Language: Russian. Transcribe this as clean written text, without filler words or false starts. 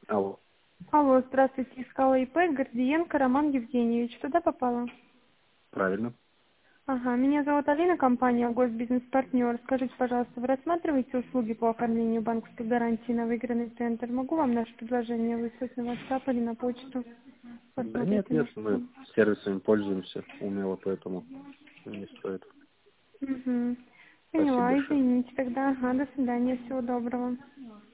Алло, Алло, здравствуйте, искала ИП, Гордиенко Роман Евгеньевич. Туда попала? правильно. Ага, меня зовут Алина, компания Госбизнес-партнер. Скажите, пожалуйста, вы рассматриваете услуги по оформлению банковской гарантии на выигранный центр? Могу вам наше предложение выслать на WhatsApp или на почту? Да нет, Посмотрите нет, наш мы сайт. сервисами пользуемся умело, поэтому не стоит. Угу. Спасибо Поняла, большое. извините тогда. Ага, до свидания, всего доброго.